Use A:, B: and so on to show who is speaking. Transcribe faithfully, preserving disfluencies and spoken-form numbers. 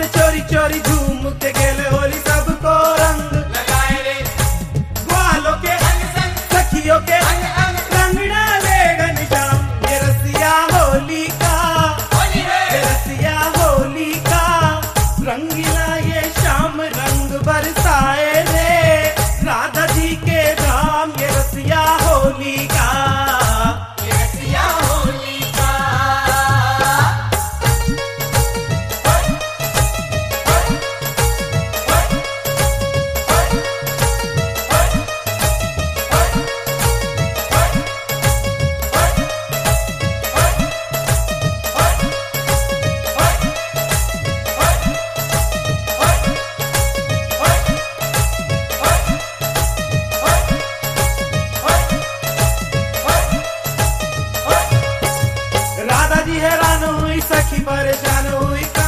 A: चोरी चोरी झूम के गेले होली सबको रंग
B: लगाए रे
A: ग्वालों के
B: संग संग
A: सखियों के
B: अंग अंग
A: रंग डाले घनश्याम ये रसिया होली का
B: होली
A: ये
B: है
A: रसिया होली का रंगीला ये शाम रंग बरसाए रे राधा जी के धाम ये रसिया होली का
B: ये रसिया होली का
A: राधा जी हैरान हुई सखी परेशान हुई